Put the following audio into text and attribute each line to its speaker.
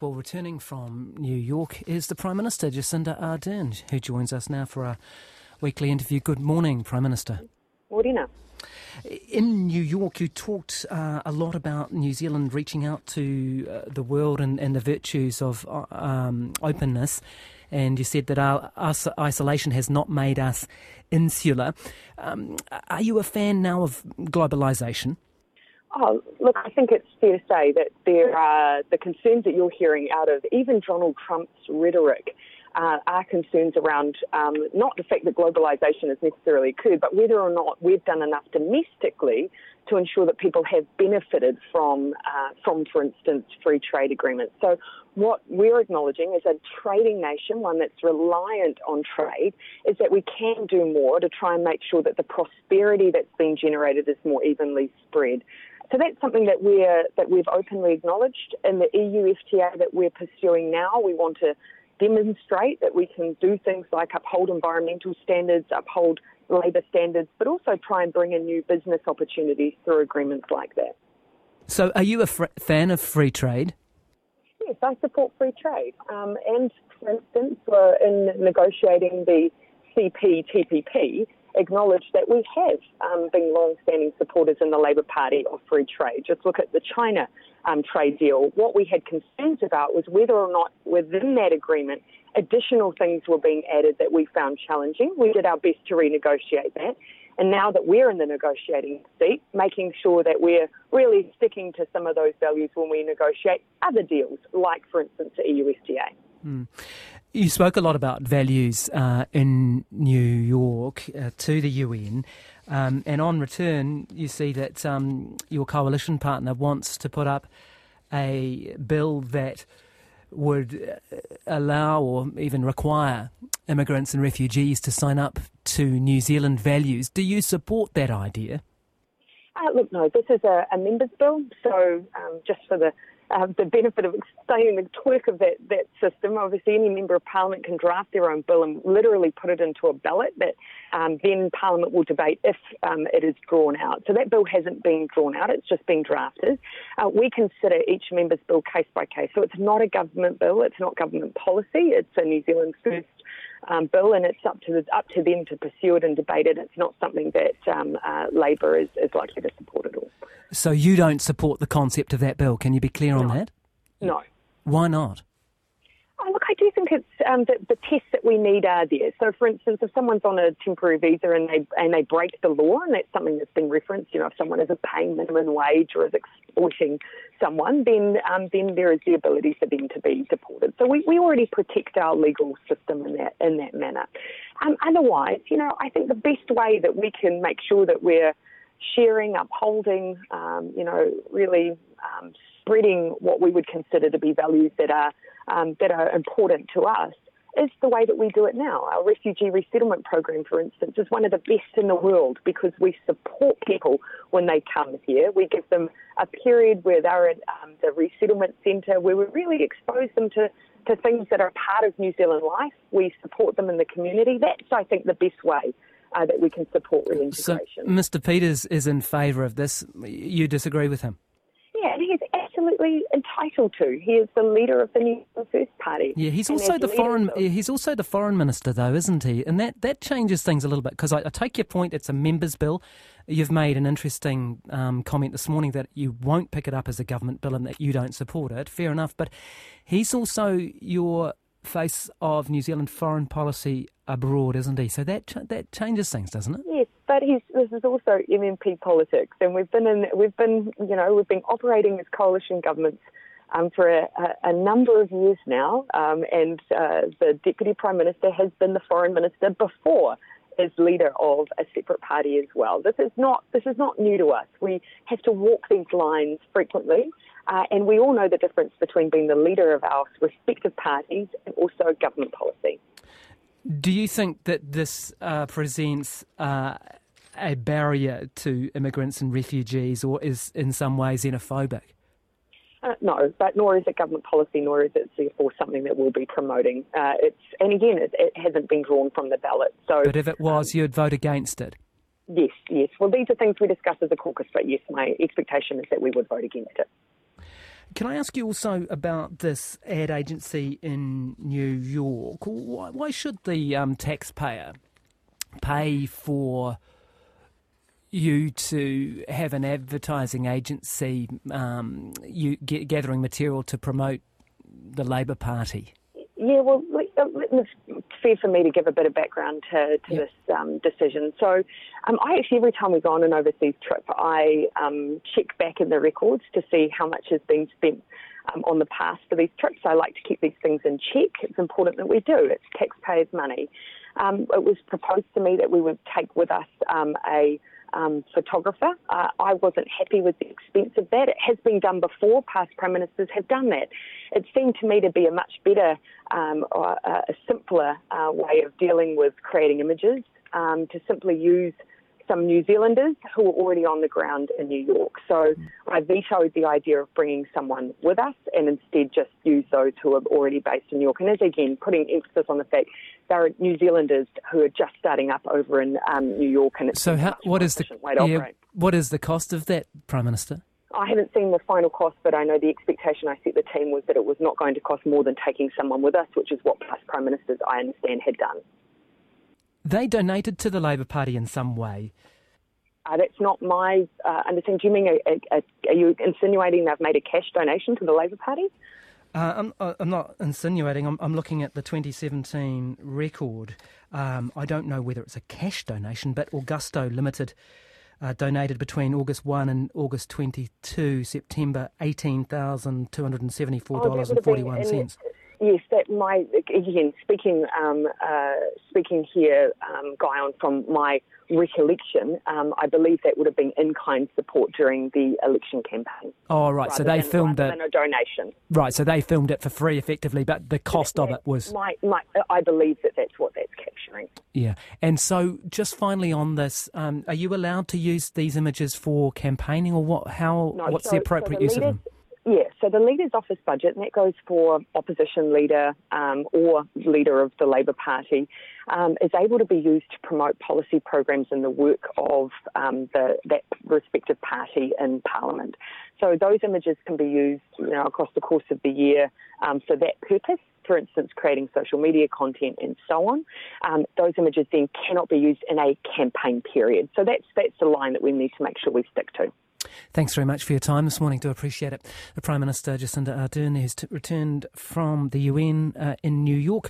Speaker 1: Well, returning from New York is the Prime Minister, Jacinda Ardern, who joins us now for our weekly interview. Good morning, Prime Minister.
Speaker 2: Morena.
Speaker 1: In New York, you talked a lot about New Zealand reaching out to the world and the virtues of openness, and you said that our isolation has not made us insular. Are you a fan now of globalisation?
Speaker 2: Oh, look, I think it's fair to say that there are the concerns that you're hearing out of even Donald Trump's rhetoric are concerns around not the fact that globalisation has necessarily occurred, but whether or not we've done enough domestically to ensure that people have benefited from, for instance, free trade agreements. So what we're acknowledging as a trading nation, one that's reliant on trade, is that we can do more to try and make sure that the prosperity that's been generated is more evenly spread. So that's something that we've openly acknowledged in the EU FTA that we're pursuing now. We want to demonstrate that we can do things like uphold environmental standards, uphold labour standards, but also try and bring in new business opportunities through agreements like that.
Speaker 1: So are you a fan of free trade?
Speaker 2: Yes, I support free trade. And, for instance, we're in negotiating the CPTPP, acknowledge that we have been long-standing supporters in the Labour Party of free trade. Just look at the China trade deal. What we had concerns about was whether or not within that agreement additional things were being added that we found challenging. We did our best to renegotiate that. And now that we're in the negotiating seat, making sure that we're really sticking to some of those values when we negotiate other deals, like, for instance, the EU FTA.
Speaker 1: You spoke a lot about values in New York to the UN, and on return you see that your coalition partner wants to put up a bill that would allow or even require immigrants and refugees to sign up to New Zealand values. Do you support that idea?
Speaker 2: Look, no, this is a members' bill, so just for the benefit of explaining the twerk of that system, obviously any member of Parliament can draft their own bill and literally put it into a ballot that then Parliament will debate if it is drawn out. So that bill hasn't been drawn out, it's just been drafted. We consider each member's bill case by case. So it's not a government bill, it's not government policy, it's a New Zealand First bill, and it's up to them to pursue it and debate it. It's not something that Labor is likely to support at all.
Speaker 1: So you don't support the concept of that bill. Can you be clear on that?
Speaker 2: No.
Speaker 1: Why not?
Speaker 2: Look, I do think it's the tests that we need are there. So, for instance, if someone's on a temporary visa and they break the law, and that's something that's been referenced, if someone isn't paying minimum wage or is exploiting someone, then there is the ability for them to be deported. So we already protect our legal system in that manner. Otherwise, I think the best way that we can make sure that we're sharing, upholding, really spreading what we would consider to be values that are important to us is the way that we do it now. Our refugee resettlement program, for instance, is one of the best in the world because we support people when they come here. We give them a period where they're at the resettlement centre where we really expose them to things that are part of New Zealand life. We support them in the community. That's, I think, the best way that we can support reintegration.
Speaker 1: So Mr. Peters is in favour of this. You disagree with him?
Speaker 2: Yeah, and he's absolutely entitled to. He is the leader of the New Zealand First Party.
Speaker 1: Yeah, he's also the foreign minister, though, isn't he? And that changes things a little bit, because I take your point. It's a members' bill. You've made an interesting comment this morning that you won't pick it up as a government bill and that you don't support it. Fair enough, but he's also your face of New Zealand foreign policy abroad, isn't he? So that changes things, doesn't it? Yes,
Speaker 2: but this is also MMP politics, and we've been operating as coalition governments for a number of years now, and the Deputy Prime Minister has been the Foreign Minister before as leader of a separate party as well. This is not new to us. We have to walk these lines frequently. And we all know the difference between being the leader of our respective parties and also government policy.
Speaker 1: Do you think that this presents a barrier to immigrants and refugees, or is in some ways xenophobic?
Speaker 2: No, but nor is it government policy, nor is it therefore something that we'll be promoting. It hasn't been drawn from the ballot. So,
Speaker 1: but if it was, you'd vote against it?
Speaker 2: Yes. Well, these are things we discuss as a caucus, but yes, my expectation is that we would vote against it.
Speaker 1: Can I ask you also about this ad agency in New York? Why should the taxpayer pay for you to have an advertising agency gathering material to promote the Labor Party?
Speaker 2: Yeah, well, it's fair for me to give a bit of background to this decision. So I actually, every time we go on an overseas trip, I check back in the records to see how much has been spent on the past for these trips. I like to keep these things in check. It's important that we do. It's taxpayers' money. It was proposed to me that we would take with us a photographer. I wasn't happy with the expense of that. It has been done before. Past Prime Ministers have done that. It seemed to me to be a much better or a simpler way of dealing with creating images, to simply use some New Zealanders who are already on the ground in New York. So I vetoed the idea of bringing someone with us and instead just use those who are already based in New York. And as again, putting emphasis on the fact there are New Zealanders who are just starting up over in New York, and it's what is
Speaker 1: the cost of that, Prime Minister?
Speaker 2: I haven't seen the final cost, but I know the expectation I set the team was that it was not going to cost more than taking someone with us, which is what past Prime Ministers, I understand, had done.
Speaker 1: They donated to the Labor Party in some way.
Speaker 2: That's not my understanding. Do you mean, are you insinuating they've made a cash donation to the Labor Party?
Speaker 1: I'm not insinuating. I'm looking at the 2017 record. I don't know whether it's a cash donation, but Augusto Limited donated between August 1 and August 22, September, $18,274.41.
Speaker 2: Yes, that might, again, speaking here, Guyon, from my recollection, I believe that would have been in-kind support during the election campaign.
Speaker 1: Oh, right, so they filmed it.
Speaker 2: Rather than a donation.
Speaker 1: Right, so they filmed it for free, effectively, but the cost of it was...
Speaker 2: I believe that's what that's capturing.
Speaker 1: Yeah, and so just finally on this, are you allowed to use these images for campaigning, or what? What's the appropriate use of them?
Speaker 2: Yeah, so the Leader's Office budget, and that goes for opposition leader or leader of the Labor Party, is able to be used to promote policy programs in the work of that respective party in Parliament. So those images can be used, across the course of the year for that purpose. For instance, creating social media content and so on. Those images then cannot be used in a campaign period. So that's the line that we need to make sure we stick to.
Speaker 1: Thanks very much for your time this morning. Do appreciate it. The Prime Minister, Jacinda Ardern, has returned from the UN in New York.